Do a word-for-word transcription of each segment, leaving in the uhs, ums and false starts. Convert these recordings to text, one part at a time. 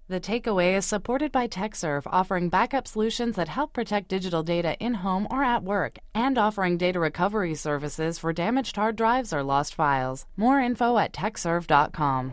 The Takeaway is supported by TechServe, offering backup solutions that help protect digital data in-home or at work, and offering data recovery services for damaged hard drives or lost files. More info at tech serve dot com.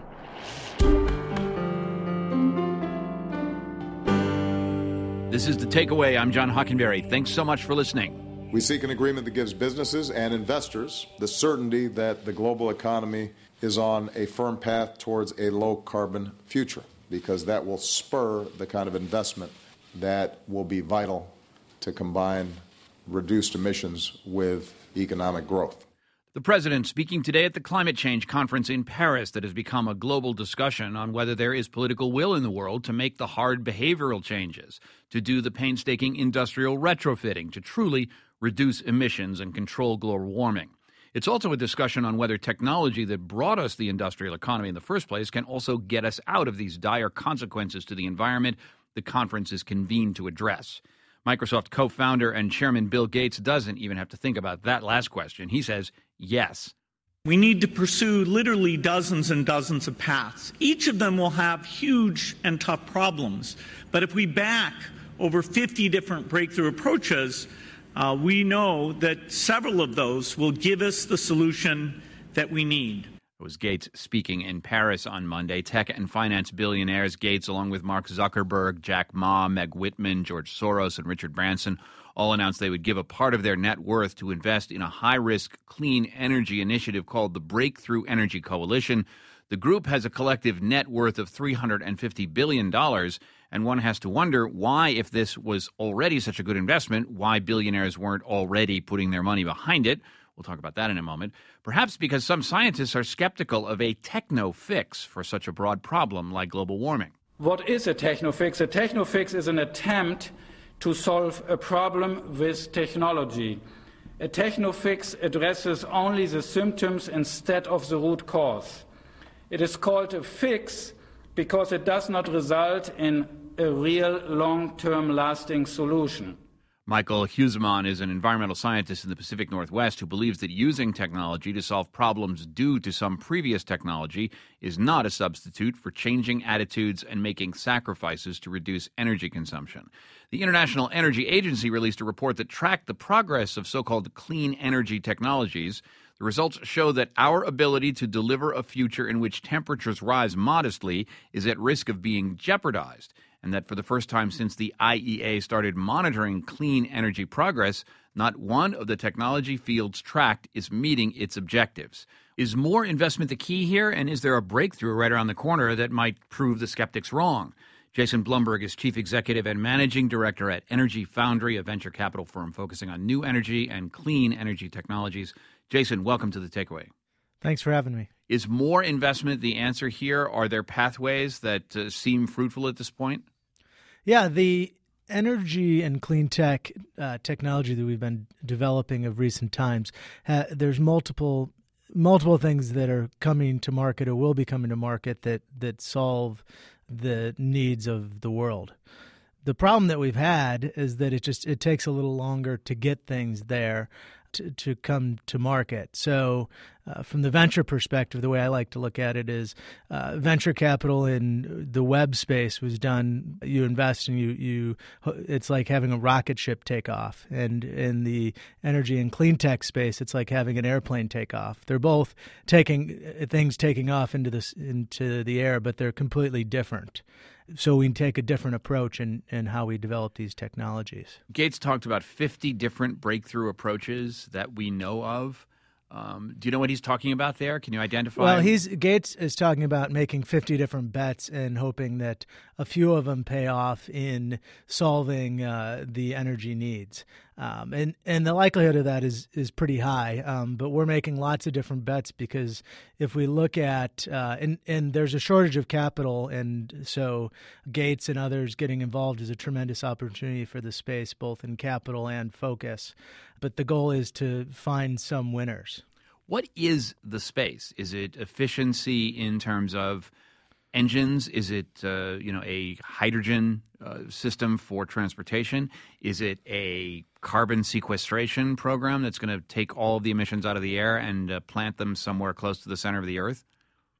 This is The Takeaway. I'm John Hockenberry. Thanks so much for listening. We seek an agreement that gives businesses and investors the certainty that the global economy is on a firm path towards a low-carbon future, because that will spur the kind of investment that will be vital to combine reduced emissions with economic growth. The president speaking today at the climate change conference in Paris that has become a global discussion on whether there is political will in the world to make the hard behavioral changes, to do the painstaking industrial retrofitting, to truly reduce emissions and control global warming. It's also a discussion on whether technology that brought us the industrial economy in the first place can also get us out of these dire consequences to the environment the conference is convened to address. Microsoft co-founder and chairman Bill Gates doesn't even have to think about that last question. He says, yes. We need to pursue literally dozens and dozens of paths. Each of them will have huge and tough problems. But if we back over fifty different breakthrough approaches, Uh, we know that several of those will give us the solution that we need. It was Gates speaking in Paris on Monday. Tech and finance billionaires Gates, along with Mark Zuckerberg, Jack Ma, Meg Whitman, George Soros, and Richard Branson, all announced they would give a part of their net worth to invest in a high-risk clean energy initiative called the Breakthrough Energy Coalition. The group has a collective net worth of three hundred fifty billion dollars, and one has to wonder why, if this was already such a good investment, why billionaires weren't already putting their money behind it. We'll talk about that in a moment. Perhaps because some scientists are skeptical of a techno fix for such a broad problem like global warming. What is a techno fix? A techno fix is an attempt to solve a problem with technology. A techno fix addresses only the symptoms instead of the root cause. It is called a fix because it does not result in a real long-term lasting solution. Michael Huseman is an environmental scientist in the Pacific Northwest who believes that using technology to solve problems due to some previous technology is not a substitute for changing attitudes and making sacrifices to reduce energy consumption. The International Energy Agency released a report that tracked the progress of so-called clean energy technologies. The results show that our ability to deliver a future in which temperatures rise modestly is at risk of being jeopardized, and that for the first time since the I E A started monitoring clean energy progress, not one of the technology fields tracked is meeting its objectives. Is more investment the key here, and is there a breakthrough right around the corner that might prove the skeptics wrong? Jason Blumberg is chief executive and managing director at Energy Foundry, a venture capital firm focusing on new energy and clean energy technologies. Jason, welcome to The Takeaway. Thanks for having me. Is more investment the answer here? Are there pathways that uh, seem fruitful at this point? Yeah, the energy and clean tech uh, technology that we've been developing of recent times, uh, there's multiple multiple things that are coming to market or will be coming to market that that solve the needs of the world. The problem that we've had is that it just it takes a little longer to get things there to, to come to market. So uh, from the venture perspective, the way I like to look at it is uh, venture capital in the web space was done. You invest and you, you it's like having a rocket ship take off. And in the energy and clean tech space, it's like having an airplane take off. They're both taking things taking off into this into the air, but they're completely different. So we take a different approach in, in how we develop these technologies. Gates talked about fifty different breakthrough approaches that we know of. Um, do you know what he's talking about there? Can you identify? Well, he's Gates is talking about making fifty different bets and hoping that a few of them pay off in solving uh, the energy needs. Um, and, and the likelihood of that is, is pretty high. Um, but we're making lots of different bets because if we look at uh, – and, and there's a shortage of capital, and so Gates and others getting involved is a tremendous opportunity for the space, both in capital and focus. But the goal is to find some winners. What is the space? Is it efficiency in terms of engines? Is it uh, you know a hydrogen uh, system for transportation? Is it a carbon sequestration program that's going to take all of the emissions out of the air and uh, plant them somewhere close to the center of the earth?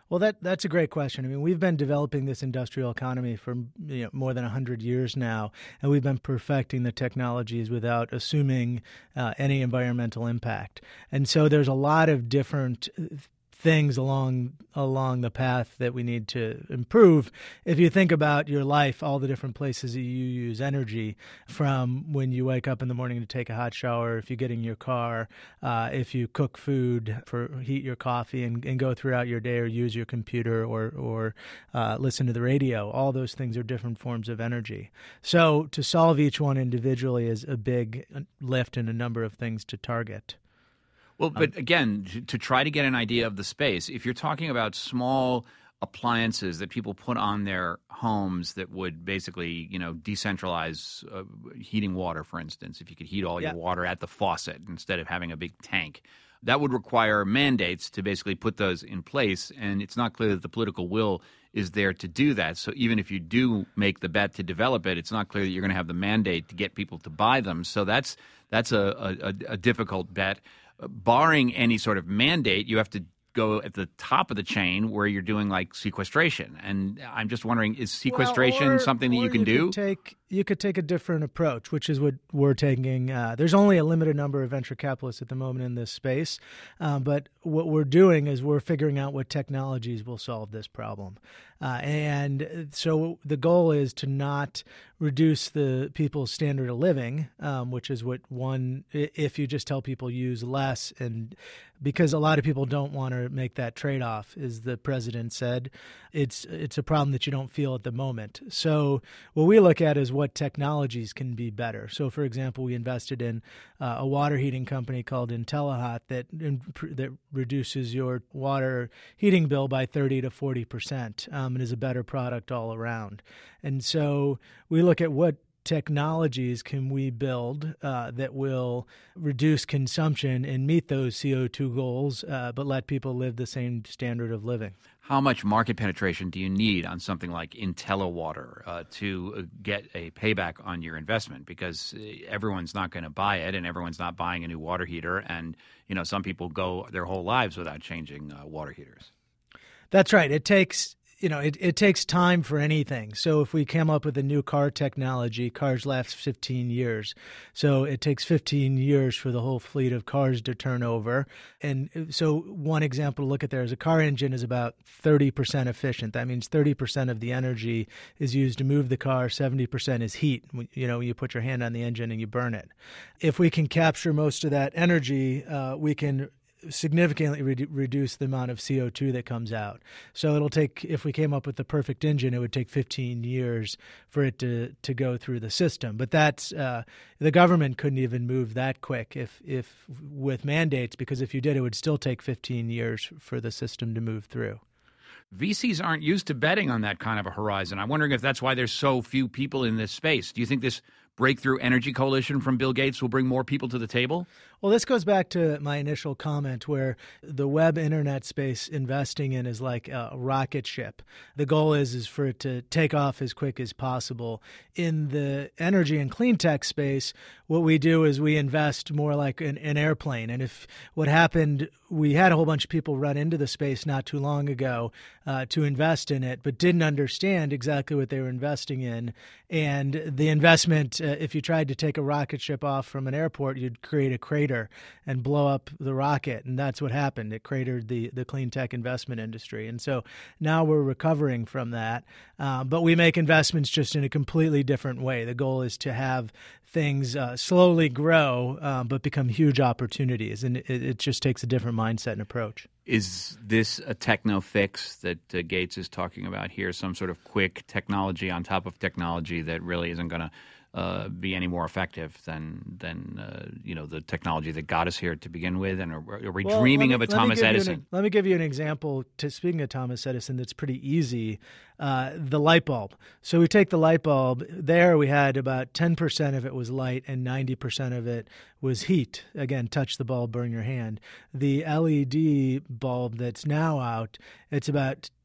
Well, that that's a great question. I mean, we've been developing this industrial economy for you know, more than one hundred years now, and we've been perfecting the technologies without assuming uh, any environmental impact. And so there's a lot of different things along along the path that we need to improve. If you think about your life, all the different places that you use energy, from when you wake up in the morning to take a hot shower, if you get in your car, uh, if you cook food for heat your coffee and, and go throughout your day, or use your computer, or or uh, listen to the radio, all those things are different forms of energy. So to solve each one individually is a big lift and a number of things to target. Well, but again, to, to try to get an idea of the space, if you're talking about small appliances that people put on their homes that would basically, you know, decentralize uh, heating water, for instance, if you could heat all yeah. your water at the faucet instead of having a big tank, that would require mandates to basically put those in place. And it's not clear that the political will is there to do that. So even if you do make the bet to develop it, it's not clear that you're going to have the mandate to get people to buy them. So that's that's a, a, a difficult bet. Barring any sort of mandate, you have to go at the top of the chain where you're doing like sequestration. And I'm just wondering, is sequestration well, or, something that you can you do? Could take, you could take a different approach, which is what we're taking. Uh, there's only a limited number of venture capitalists at the moment in this space. Um, but what we're doing is we're figuring out what technologies will solve this problem. Uh, and so the goal is to not reduce the people's standard of living, um, which is what one, if you just tell people use less, and because a lot of people don't want to make that trade-off, as the president said, it's it's a problem that you don't feel at the moment. So what we look at is what technologies can be better. So, for example, we invested in uh, a water heating company called IntelliHot that that reduces your water heating bill by thirty to forty percent, um, and is a better product all around. And so we look at what technologies can we build uh, that will reduce consumption and meet those C O two goals, uh, but let people live the same standard of living. How much market penetration do you need on something like IntelliWater uh, to get a payback on your investment? Because everyone's not going to buy it, and everyone's not buying a new water heater. And, you know, some people go their whole lives without changing uh, water heaters. That's right. It takes... You know, it, it takes time for anything. So if we came up with a new car technology, cars last fifteen years. So it takes fifteen years for the whole fleet of cars to turn over. And so one example to look at there is a car engine is about thirty percent efficient. That means thirty percent of the energy is used to move the car, seventy percent is heat. You know, you put your hand on the engine and you burn it. If we can capture most of that energy, uh, we can significantly re- reduce the amount of C O two that comes out. So it'll take, if we came up with the perfect engine, it would take fifteen years for it to, to go through the system. But that's, uh, the government couldn't even move that quick if, if with mandates, because if you did, it would still take fifteen years for the system to move through. V Cs aren't used to betting on that kind of a horizon. I'm wondering if that's why there's so few people in this space. Do you think this Breakthrough Energy Coalition from Bill Gates will bring more people to the table? Well, this goes back to my initial comment where the web internet space investing in is like a rocket ship. The goal is, is for it to take off as quick as possible. In the energy and clean tech space, what we do is we invest more like an, an airplane. And if what happened, we had a whole bunch of people run into the space not too long ago uh, to invest in it, but didn't understand exactly what they were investing in. And the investment, uh, if you tried to take a rocket ship off from an airport, you'd create a crater and blow up the rocket. And that's what happened. It cratered the, the clean tech investment industry. And so now we're recovering from that. Uh, but we make investments just in a completely different way. The goal is to have things uh, slowly grow, uh, but become huge opportunities. And it, it just takes a different mindset and approach. Is this a techno fix that uh, Gates is talking about here, some sort of quick technology on top of technology that really isn't going to uh, be any more effective than than uh, you know the technology that got us here to begin with? And are, are we well, dreaming me, of a Thomas Edison? An, let me give you an example. To speaking of Thomas Edison, that's pretty easy. Uh, the light bulb. So we take the light bulb. There we had about ten percent of it was light and ninety percent of it was heat. Again, touch the bulb, burn your hand. The L E D bulb that's now out, it's about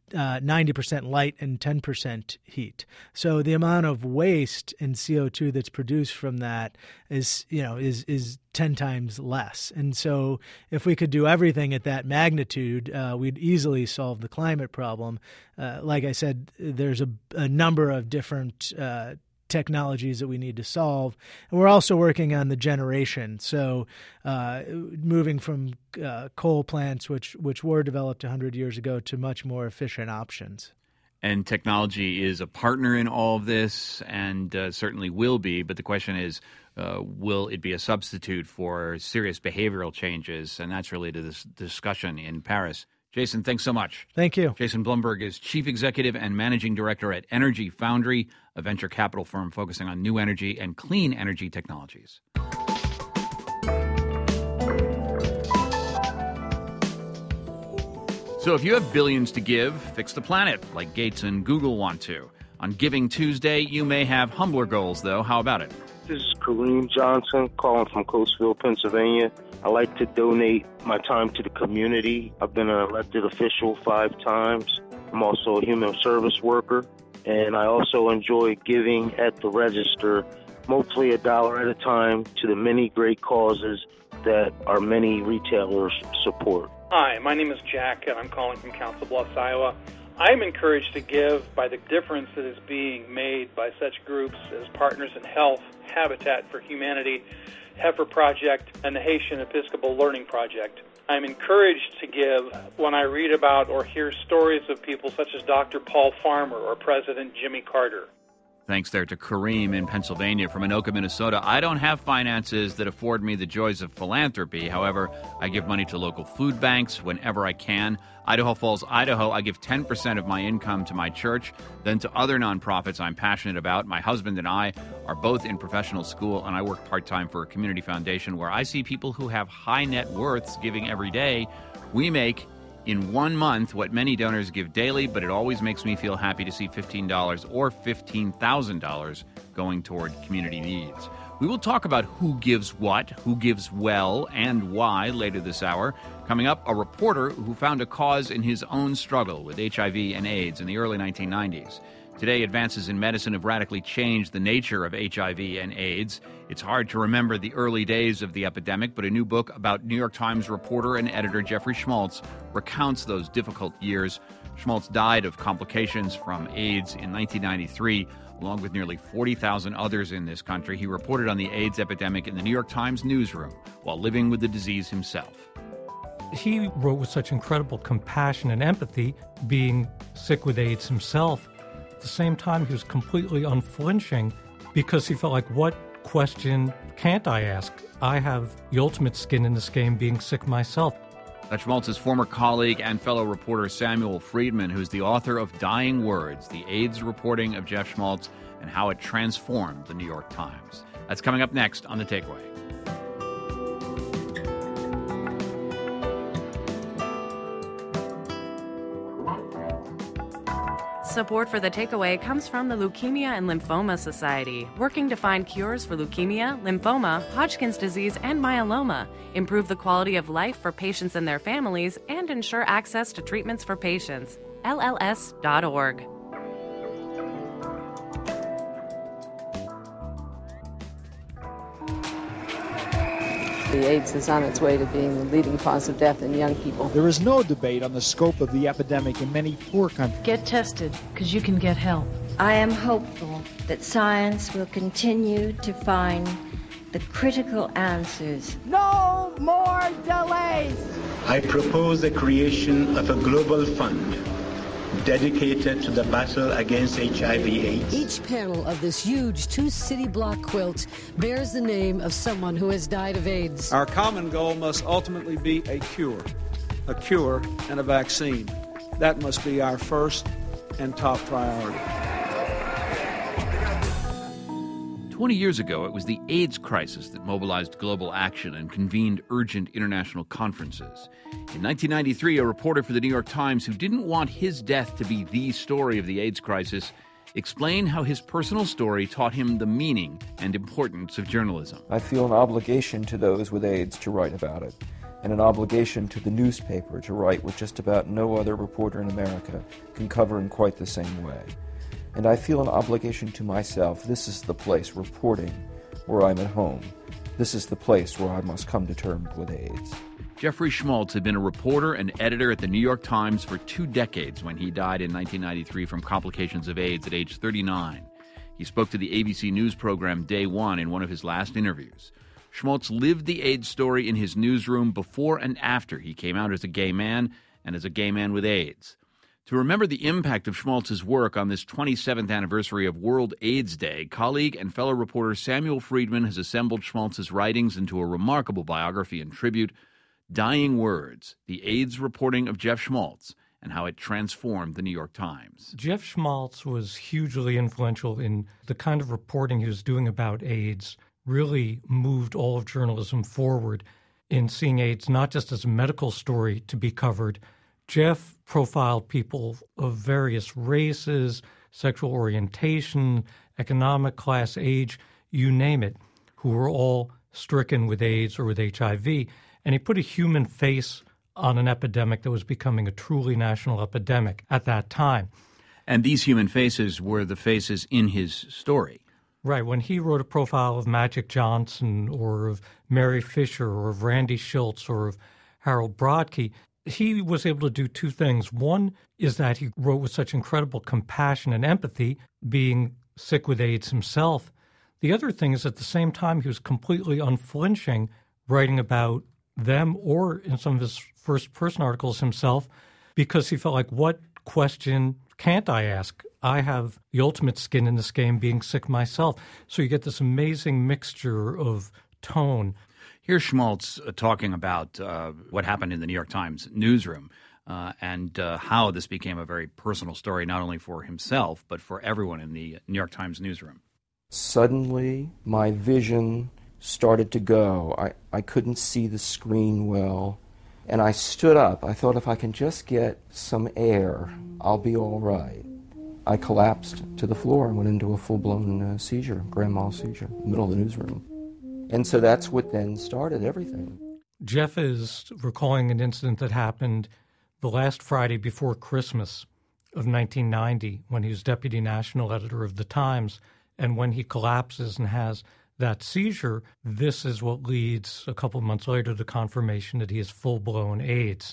uh, ninety percent light and ten percent heat. So the amount of waste in C O two that's produced from that is, you know, is is ten times less. And so if we could do everything at that magnitude, uh, we'd easily solve the climate problem. Uh, like I said, there's a, a number of different uh, technologies that we need to solve. And we're also working on the generation. So uh, moving from uh, coal plants, which which were developed one hundred years ago, to much more efficient options. And technology is a partner in all of this, and uh, certainly will be. But the question is, uh, will it be a substitute for serious behavioral changes? And that's really to this discussion in Paris. Jason, thanks so much. Thank you. Jason Blumberg is Chief Executive and Managing Director at Energy Foundry, a venture capital firm focusing on new energy and clean energy technologies. So if you have billions to give, fix the planet, like Gates and Google want to. On Giving Tuesday, you may have humbler goals, though. How about it? This is Kareem Johnson calling from Coatesville, Pennsylvania. I like to donate my time to the community. I've been an elected official five times. I'm also a human service worker, and I also enjoy giving at the register, mostly a dollar at a time, to the many great causes that our many retailers support. Hi, my name is Jack, and I'm calling from Council Bluffs, Iowa. I'm encouraged to give by the difference that is being made by such groups as Partners in Health, Habitat for Humanity, Heifer Project, and the Haitian Episcopal Learning Project. I'm encouraged to give when I read about or hear stories of people such as Doctor Paul Farmer or President Jimmy Carter. Thanks there to Kareem in Pennsylvania. From Anoka, Minnesota. I don't have finances that afford me the joys of philanthropy. However, I give money to local food banks whenever I can. Idaho Falls, Idaho, I give ten percent of my income to my church, then to other nonprofits I'm passionate about. My husband and I are both in professional school, and I work part-time for a community foundation where I see people who have high net worths giving every day. We make in one month what many donors give daily, but it always makes me feel happy to see fifteen dollars or fifteen thousand dollars going toward community needs. We will talk about who gives what, who gives well, and why later this hour. Coming up, a reporter who found a cause in his own struggle with H I V and AIDS in the early nineteen nineties. Today, advances in medicine have radically changed the nature of H I V and AIDS. It's hard to remember the early days of the epidemic, but a new book about New York Times reporter and editor Jeffrey Schmaltz recounts those difficult years. Schmaltz died of complications from AIDS in nineteen ninety-three, along with nearly forty thousand others in this country. He reported on the AIDS epidemic in the New York Times newsroom while living with the disease himself. He wrote with such incredible compassion and empathy, being sick with AIDS himself. At the same time, he was completely unflinching because he felt like, what question can't I ask? I have the ultimate skin in this game, being sick myself. That's Schmaltz's former colleague and fellow reporter Samuel Friedman, who's the author of Dying Words, the AIDS reporting of Jeff Schmaltz and how it transformed the New York Times. That's coming up next on The Takeaway. Support for The Takeaway comes from the Leukemia and Lymphoma Society, working to find cures for leukemia, lymphoma, Hodgkin's disease, and myeloma, improve the quality of life for patients and their families, and ensure access to treatments for patients. L L S dot org. The AIDS is on its way to being the leading cause of death in young people. There is no debate on the scope of the epidemic in many poor countries. Get tested, because you can get help. I am hopeful that science will continue to find the critical answers. No more delays! I propose the creation of a global fund dedicated to the battle against H I V AIDS. Each panel of this huge two-city block quilt bears the name of someone who has died of AIDS. Our common goal must ultimately be a cure, a cure and a vaccine. That must be our first and top priority. Twenty years ago, it was the AIDS crisis that mobilized global action and convened urgent international conferences. In nineteen ninety-three, a reporter for the New York Times who didn't want his death to be the story of the AIDS crisis explained how his personal story taught him the meaning and importance of journalism. I feel an obligation to those with AIDS to write about it. and an obligation to the newspaper to write what just about no other reporter in America can cover in quite the same way. And I feel an obligation to myself. This is the place, reporting, where I'm at home. This is the place where I must come to terms with AIDS. Jeffrey Schmaltz had been a reporter and editor at the New York Times for two decades when he died in nineteen ninety-three from complications of AIDS at age thirty-nine. He spoke to the A B C News program Day One in one of his last interviews. Schmaltz lived the AIDS story in his newsroom before and after he came out as a gay man and as a gay man with AIDS. To remember the impact of Schmaltz's work on this twenty-seventh anniversary of World AIDS Day, colleague and fellow reporter Samuel Friedman has assembled Schmaltz's writings into a remarkable biography and tribute, Dying Words, the AIDS reporting of Jeff Schmaltz and how it transformed the New York Times. Jeff Schmaltz was hugely influential in the kind of reporting he was doing about AIDS, really moved all of journalism forward in seeing AIDS not just as a medical story to be covered. Jeff profiled people of various races, sexual orientation, economic class, age, you name it, who were all stricken with AIDS or with H I V. And he put a human face on an epidemic that was becoming a truly national epidemic at that time. And these human faces were the faces in his story. Right. When he wrote a profile of Magic Johnson or of Mary Fisher or of Randy Schultz or of Harold Brodkey, he was able to do two things. One is that he wrote with such incredible compassion and empathy, being sick with AIDS himself. The other thing is at the same time he was completely unflinching, writing about them or in some of his first-person articles himself, because he felt like, what question can't I ask? I have the ultimate skin in this game, being sick myself. So you get this amazing mixture of tone. Here's Schmaltz uh, talking about uh, what happened in the New York Times newsroom uh, and uh, how this became a very personal story, not only for himself, but for everyone in the New York Times newsroom. Suddenly, my vision started to go. I, I couldn't see the screen well, and I stood up. I thought, if I can just get some air, I'll be all right. I collapsed to the floor and went into a full-blown uh, seizure, grand mal seizure, in the middle of the newsroom. And so that's what then started everything. Jeff is recalling an incident that happened the last Friday before Christmas of nineteen ninety, when he was deputy national editor of the Times, and when he collapses and has that seizure, this is what leads a couple of months later to confirmation that he has full-blown AIDS.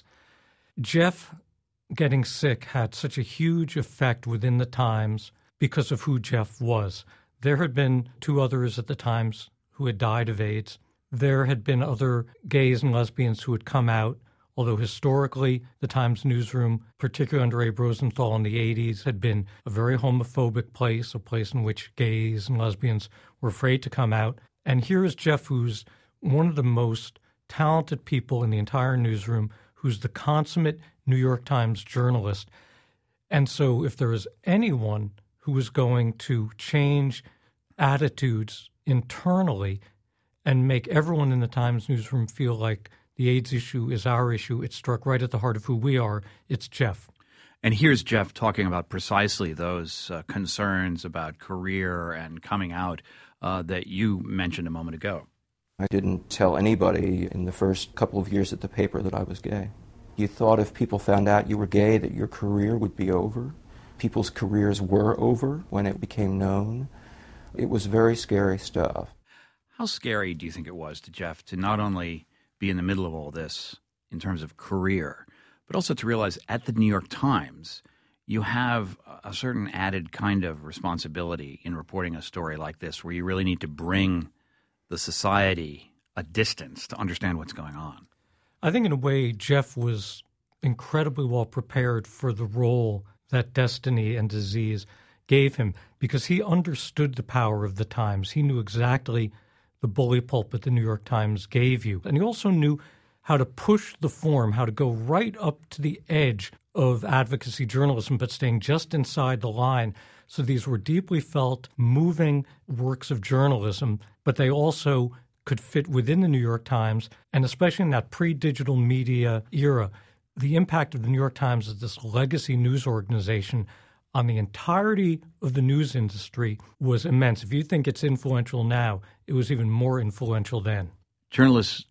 Jeff getting sick had such a huge effect within the Times because of who Jeff was. There had been two others at the Times who had died of AIDS. There had been other gays and lesbians who had come out, although historically the Times newsroom, particularly under Abe Rosenthal in the eighties, had been a very homophobic place, a place in which gays and lesbians were afraid to come out. And here is Jeff, who's one of the most talented people in the entire newsroom, who's the consummate New York Times journalist. And so if there is anyone who was going to change attitudes internally and make everyone in the Times newsroom feel like the AIDS issue is our issue, it struck right at the heart of who we are, it's Jeff. And here's Jeff talking about precisely those uh, concerns about career and coming out uh, that you mentioned a moment ago. I didn't tell anybody in the first couple of years at the paper that I was gay. You thought if people found out you were gay that your career would be over. People's careers were over when it became known. It was very scary stuff. How scary do you think it was to Jeff to not only be in the middle of all this in terms of career, but also to realize at the New York Times you have a certain added kind of responsibility in reporting a story like this, where you really need to bring the society a distance to understand what's going on? I think in a way Jeff was incredibly well prepared for the role that destiny and disease gave him, because he understood the power of the Times. He knew exactly the bully pulpit the New York Times gave you. And he also knew how to push the form, how to go right up to the edge of advocacy journalism, but staying just inside the line. So these were deeply felt, moving works of journalism, but they also could fit within the New York Times, and especially in that pre-digital media era, the impact of the New York Times as this legacy news organization on the entirety of the news industry was immense. If you think it's influential now, it was even more influential then. Journalists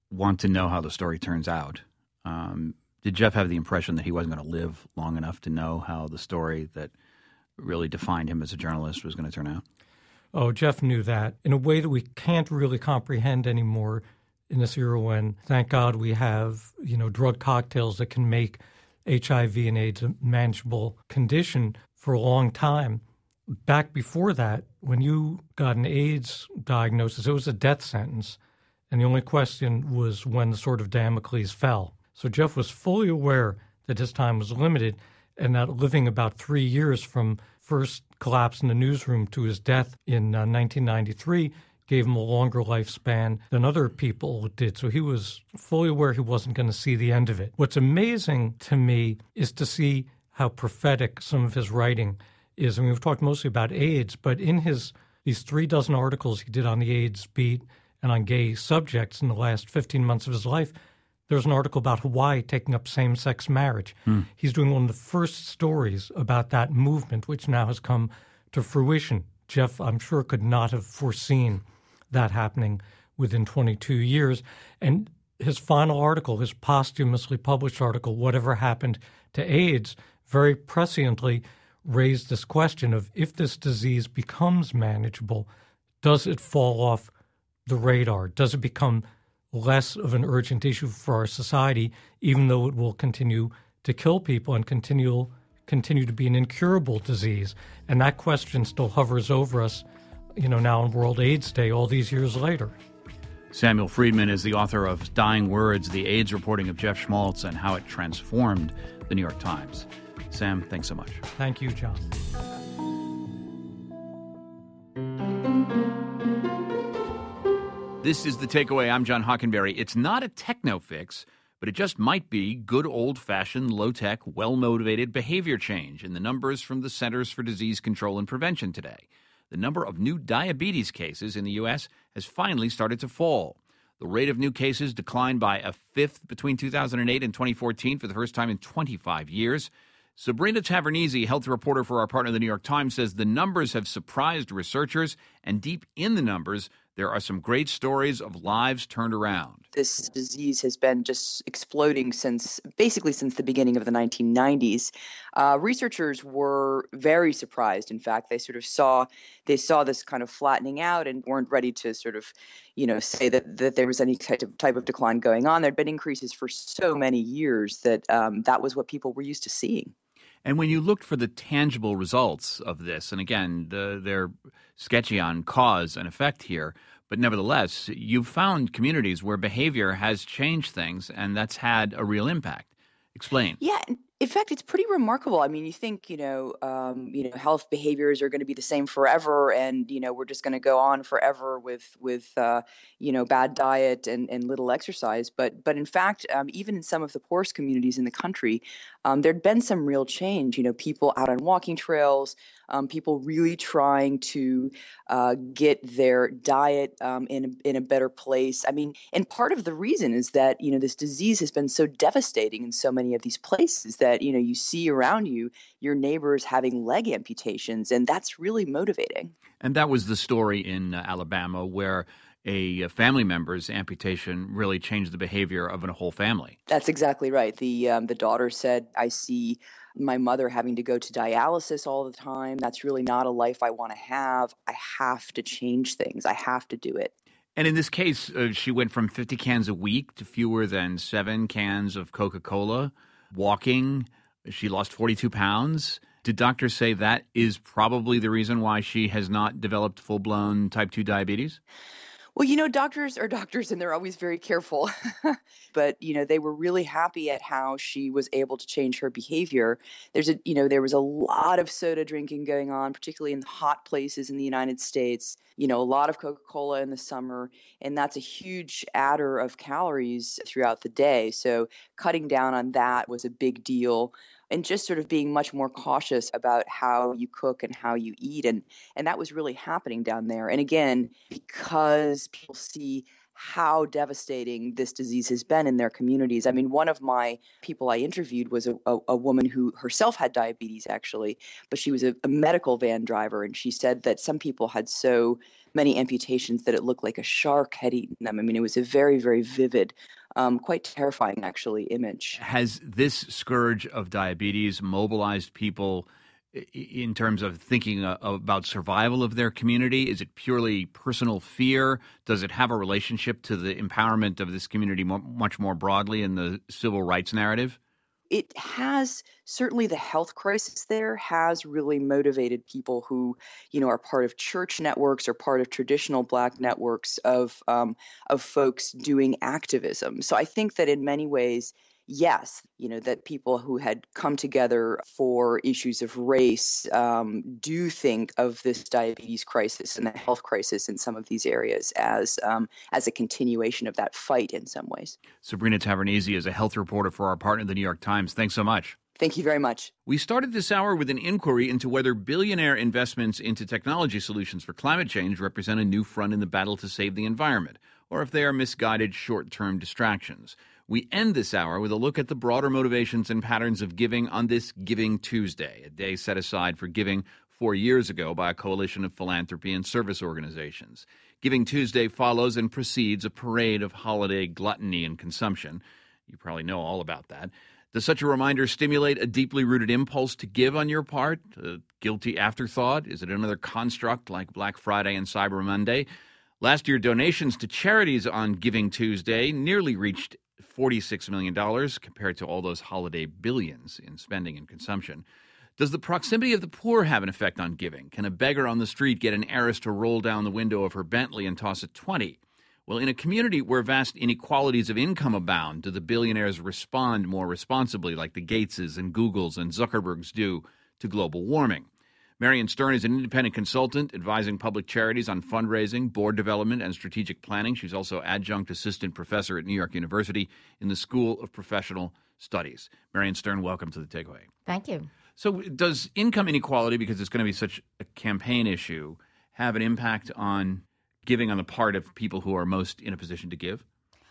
want to know how the story turns out. Um, did Jeff have the impression that he wasn't going to live long enough to know how the story that really defined him as a journalist was going to turn out? Oh, Jeff knew that in a way that we can't really comprehend anymore in this era when, thank God, we have, you know, drug cocktails that can make H I V and AIDS a manageable condition for a long time. Back before that, when you got an AIDS diagnosis, it was a death sentence. And the only question was when the sword of Damocles fell. So Jeff was fully aware that his time was limited and that living about three years from first collapse in the newsroom to his death in uh, nineteen ninety-three gave him a longer lifespan than other people did. So he was fully aware he wasn't going to see the end of it. What's amazing to me is to see how prophetic some of his writing is. I mean, we've talked mostly about AIDS, but in his these three dozen articles he did on the AIDS beat and on gay subjects in the last fifteen months of his life, there's an article about Hawaii taking up same-sex marriage. Hmm. He's doing one of the first stories about that movement, which now has come to fruition. Jeff, I'm sure, could not have foreseen that happening within twenty-two years. And his final article, his posthumously published article, Whatever Happened to AIDS, very presciently raised this question of if this disease becomes manageable, does it fall off the radar? Does it become less of an urgent issue for our society, even though it will continue to kill people and continue continue to be an incurable disease? And that question still hovers over us, you know, now on World AIDS Day, all these years later. Samuel Friedman is the author of Dying Words, the AIDS reporting of Jeff Schmaltz and how it transformed the New York Times. Sam, thanks so much. Thank you, John. This is The Takeaway. I'm John Hockenberry. It's not a techno fix, but it just might be good old-fashioned, low-tech, well-motivated behavior change in the numbers from the Centers for Disease Control and Prevention today. The number of new diabetes cases in the U S has finally started to fall. The rate of new cases declined by a fifth between two thousand eight and twenty fourteen for the first time in twenty-five years. Sabrina Tavernese, health reporter for our partner, The New York Times, says the numbers have surprised researchers, and deep in the numbers, there are some great stories of lives turned around. This disease has been just exploding since basically since the beginning of the nineteen nineties. Uh, researchers were very surprised. In fact, they sort of saw they saw this kind of flattening out and weren't ready to sort of, you know, say that, that there was any type of type of decline going on. There'd been increases for so many years that um, that was what people were used to seeing. And when you looked for the tangible results of this, and again, the, they're sketchy on cause and effect here, but nevertheless, you've found communities where behavior has changed things, and that's had a real impact. Explain. Yeah. In fact, it's pretty remarkable. I mean, you think, you know, um, you know, health behaviors are going to be the same forever, and you know, we're just going to go on forever with with uh, you know, bad diet and, and little exercise. But but in fact, um, even in some of the poorest communities in the country, um, there'd been some real change. You know, people out on walking trails, um, people really trying to uh, get their diet um, in a, in a better place. I mean, and part of the reason is that you know this disease has been so devastating in so many of these places that. That, you know, you see around you, your neighbors having leg amputations, and that's really motivating. And that was the story in uh, Alabama where a family member's amputation really changed the behavior of a whole family. That's exactly right. The um, the daughter said, I see my mother having to go to dialysis all the time. That's really not a life I want to have. I have to change things. I have to do it. And in this case, uh, she went from fifty cans a week to fewer than seven cans of Coca-Cola. Walking, she lost forty-two pounds. Did doctors say that is probably the reason why she has not developed full-blown type two diabetes? Well, you know, doctors are doctors and they're always very careful. But, you know, they were really happy at how she was able to change her behavior. There's a, you know, there was a lot of soda drinking going on, particularly in hot places in the United States. You know, a lot of Coca-Cola in the summer, and that's a huge adder of calories throughout the day. So cutting down on that was a big deal. And just sort of being much more cautious about how you cook and how you eat. And, and that was really happening down there. And again, because people see how devastating this disease has been in their communities. I mean, one of my people I interviewed was a, a, a woman who herself had diabetes, actually, but she was a, a medical van driver, and she said that some people had so many amputations that it looked like a shark had eaten them. I mean, it was a very, very vivid, um, quite terrifying, actually, image. Has this scourge of diabetes mobilized people in terms of thinking about survival of their community? Is it purely personal fear? Does it have a relationship to the empowerment of this community much more broadly in the civil rights narrative? It has, certainly the health crisis there has really motivated people who, you know, are part of church networks or part of traditional Black networks of um, of folks doing activism. So I think that in many ways, yes, you know, that people who had come together for issues of race um, do think of this diabetes crisis and the health crisis in some of these areas as um, as a continuation of that fight in some ways. Sabrina Tavernese is a health reporter for our partner, the New York Times. Thanks so much. Thank you very much. We started this hour with an inquiry into whether billionaire investments into technology solutions for climate change represent a new front in the battle to save the environment, or if they are misguided short-term distractions. We end this hour with a look at the broader motivations and patterns of giving on this Giving Tuesday, a day set aside for giving four years ago by a coalition of philanthropy and service organizations. Giving Tuesday follows and precedes a parade of holiday gluttony and consumption. You probably know all about that. Does such a reminder stimulate a deeply rooted impulse to give on your part? A guilty afterthought? Is it another construct like Black Friday and Cyber Monday? Last year, donations to charities on Giving Tuesday nearly reached forty-six million dollars compared to all those holiday billions in spending and consumption. Does the proximity of the poor have an effect on giving? Can a beggar on the street get an heiress to roll down the window of her Bentley and toss a twenty? Well, in a community where vast inequalities of income abound, do the billionaires respond more responsibly like the Gateses and Googles and Zuckerbergs do to global warming? Marion Stern is an independent consultant advising public charities on fundraising, board development, and strategic planning. She's also adjunct assistant professor at New York University in the School of Professional Studies. Marion Stern, welcome to The Takeaway. Thank you. So does income inequality, because it's going to be such a campaign issue, have an impact on giving on the part of people who are most in a position to give?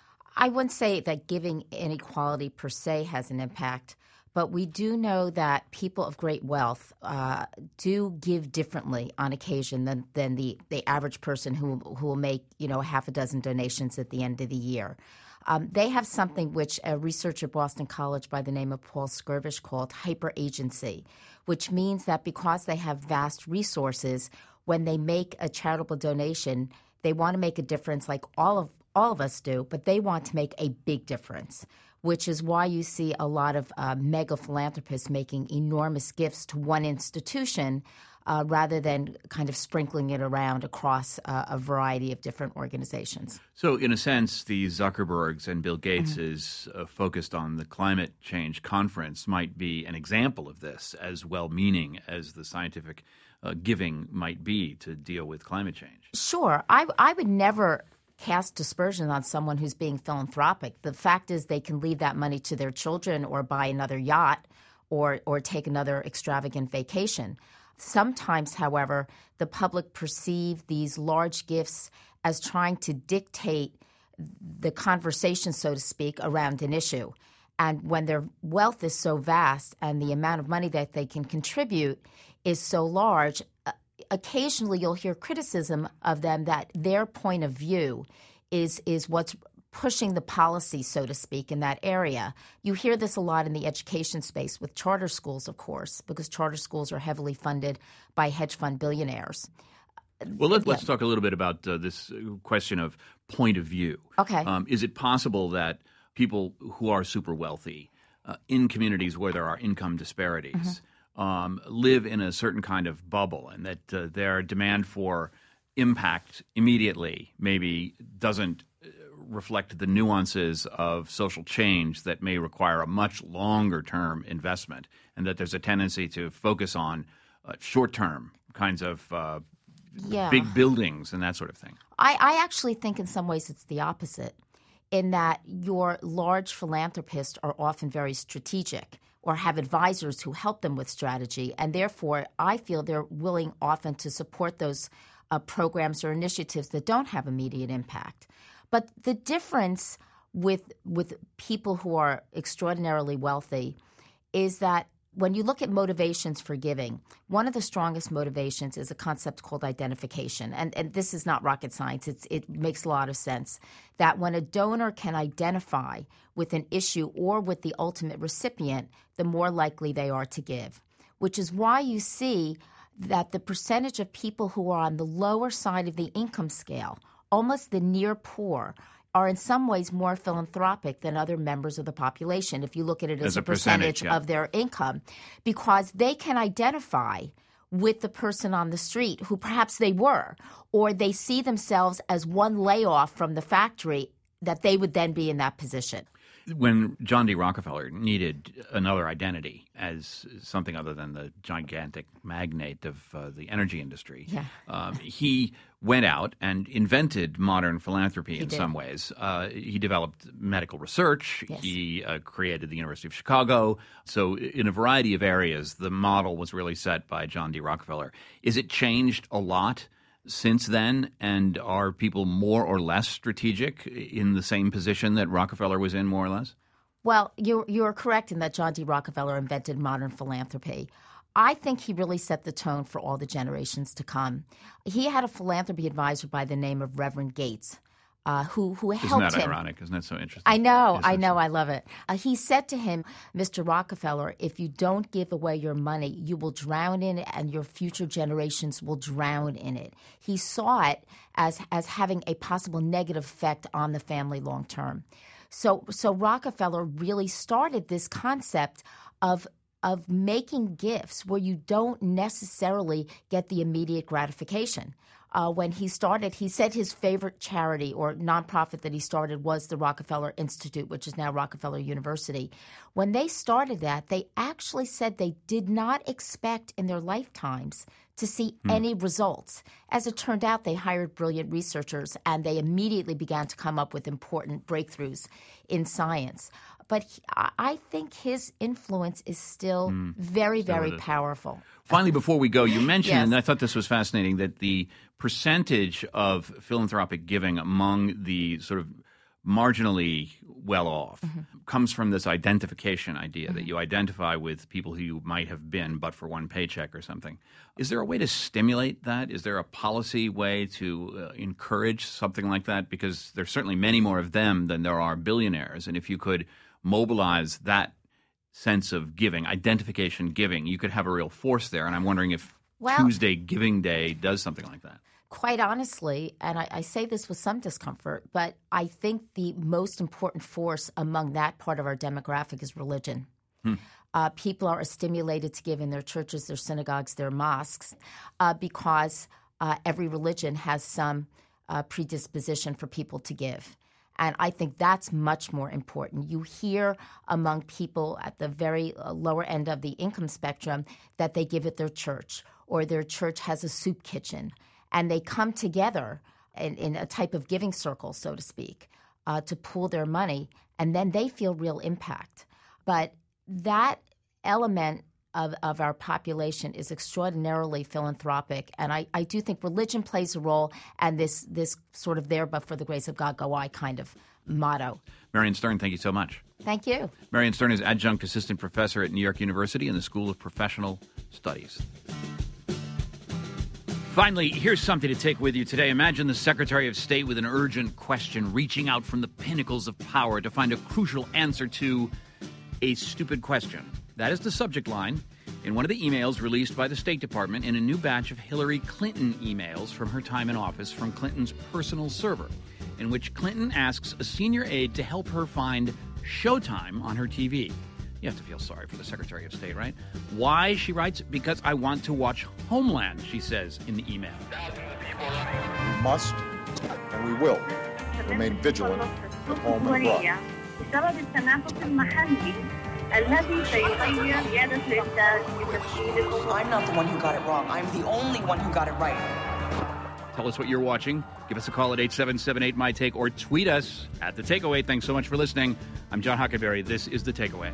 I wouldn't say that giving inequality per se has an impact. But we do know that people of great wealth uh, do give differently on occasion than, than the, the average person who who will make, you know, half a dozen donations at the end of the year. Um, they have something which a researcher at Boston College by the name of Paul Skirvish called hyperagency, which means that because they have vast resources, when they make a charitable donation, they want to make a difference like all of all of us do, but they want to make a big difference, which is why you see a lot of uh, mega philanthropists making enormous gifts to one institution uh, rather than kind of sprinkling it around across uh, a variety of different organizations. So in a sense, the Zuckerbergs and Bill Gates Mm-hmm. is uh, focused on the climate change conference might be an example of this, as well-meaning as the scientific uh, giving might be to deal with climate change. Sure. I, I would never cast dispersion on someone who's being philanthropic. The fact is they can leave that money to their children or buy another yacht or or take another extravagant vacation. Sometimes, however, the public perceive these large gifts as trying to dictate the conversation, so to speak, around an issue. And when their wealth is so vast and the amount of money that they can contribute is so large, occasionally you'll hear criticism of them that their point of view is is what's pushing the policy, so to speak, in that area. You hear this a lot in the education space with charter schools, of course, because charter schools are heavily funded by hedge fund billionaires. Well, let, Yeah. let's talk a little bit about uh, this question of point of view. Okay. Um, is it possible that people who are super wealthy uh, in communities where there are income disparities Mm-hmm. um, live in a certain kind of bubble, and that uh, their demand for impact immediately maybe doesn't uh, reflect the nuances of social change that may require a much longer-term investment, and that there's a tendency to focus on uh, short-term kinds of uh, Yeah. big buildings and that sort of thing? I, I actually think in some ways it's the opposite, in that your large philanthropists are often very strategic or have advisors who help them with strategy, and therefore I feel they're willing often to support those uh, programs or initiatives that don't have immediate impact. But the difference with with people who are extraordinarily wealthy is that when you look at motivations for giving, one of the strongest motivations is a concept called identification. And, and this is not rocket science. It's, it makes a lot of sense that when a donor can identify with an issue or with the ultimate recipient, the more likely they are to give, which is why you see that the percentage of people who are on the lower side of the income scale, almost the near poor, are in some ways more philanthropic than other members of the population, if you look at it as, as a, a percentage, percentage yeah. of their income, because they can identify with the person on the street who perhaps they were, or they see themselves as one layoff from the factory that they would then be in that position. When John D. Rockefeller needed another identity as something other than the gigantic magnate of uh, the energy industry, yeah. um, he went out and invented modern philanthropy he in did. some ways. Uh, he developed medical research. Yes. He uh, created the University of Chicago. So in a variety of areas, the model was really set by John D. Rockefeller. Is it changed a lot since then, and are people more or less strategic in the same position that Rockefeller was in, more or less? Well, you're, you're correct in that John D. Rockefeller invented modern philanthropy. I think he really set the tone for all the generations to come. He had a philanthropy advisor by the name of Reverend Gates, Uh, who who helped him. Isn't that ironic? Isn't that so interesting? I know, I know, I love it. Uh, he said to him, Mister Rockefeller, if you don't give away your money, you will drown in it and your future generations will drown in it. He saw it as as having a possible negative effect on the family long term. So, so Rockefeller really started this concept of of making gifts where you don't necessarily get the immediate gratification. Uh, when he started, he said his favorite charity or nonprofit that he started was the Rockefeller Institute, which is now Rockefeller University. When they started that, they actually said they did not expect in their lifetimes to see hmm. any results. As it turned out, they hired brilliant researchers, and they immediately began to come up with important breakthroughs in science. But he, I think his influence is still mm, very, still very powerful. Finally, before we go, you mentioned, yes. and I thought this was fascinating, that the percentage of philanthropic giving among the sort of marginally well-off mm-hmm. comes from this identification idea, mm-hmm. that you identify with people who you might have been but for one paycheck or something. Is there a way to stimulate that? Is there a policy way to uh, encourage something like that? Because there's certainly many more of them than there are billionaires, and if you could mobilize that sense of giving, identification giving, you could have a real force there. And I'm wondering if well, Tuesday Giving Day does something like that. Quite honestly, and I, I say this with some discomfort, but I think the most important force among that part of our demographic is religion. Hmm. Uh, people are stimulated to give in their churches, their synagogues, their mosques, uh, because uh, every religion has some uh, predisposition for people to give. And I think that's much more important. You hear among people at the very lower end of the income spectrum that they give at their church, or their church has a soup kitchen, and they come together in, in a type of giving circle, so to speak, uh, to pool their money, and then they feel real impact. But that element of, of our population is extraordinarily philanthropic, and I, I do think religion plays a role, and this this sort of there but for the grace of God go I kind of motto. Marion Stern, thank you so much. Thank you. Marion Stern is adjunct assistant professor at New York University in the School of Professional Studies. Finally, here's something to take with you today. Imagine the Secretary of State with an urgent question reaching out from the pinnacles of power to find a crucial answer to a stupid question. That is the subject line in one of the emails released by the State Department in a new batch of Hillary Clinton emails from her time in office from Clinton's personal server, in which Clinton asks a senior aide to help her find Showtime on her T V. You have to feel sorry for the Secretary of State, right? Why, she writes, because I want to watch Homeland, she says in the email. We must and we will remain vigilant at home and abroad. I'm not the one who got it wrong. I'm the only one who got it right. Tell us what you're watching. Give us a call at eight seven seven eight, M Y Take or tweet us at The Takeaway. Thanks so much for listening. I'm John Huckenberry. This is The Takeaway.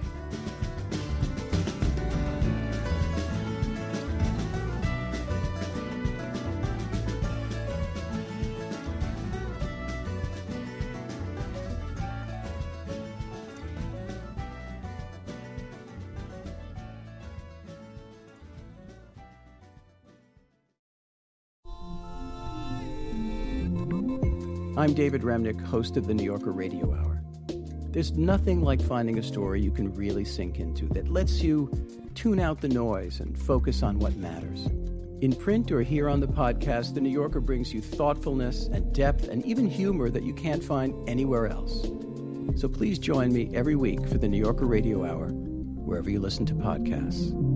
I'm David Remnick, host of the New Yorker Radio Hour. There's nothing like finding a story you can really sink into that lets you tune out the noise and focus on what matters. In print or here on the podcast, The New Yorker brings you thoughtfulness and depth and even humor that you can't find anywhere else. So please join me every week for the New Yorker Radio Hour, wherever you listen to podcasts.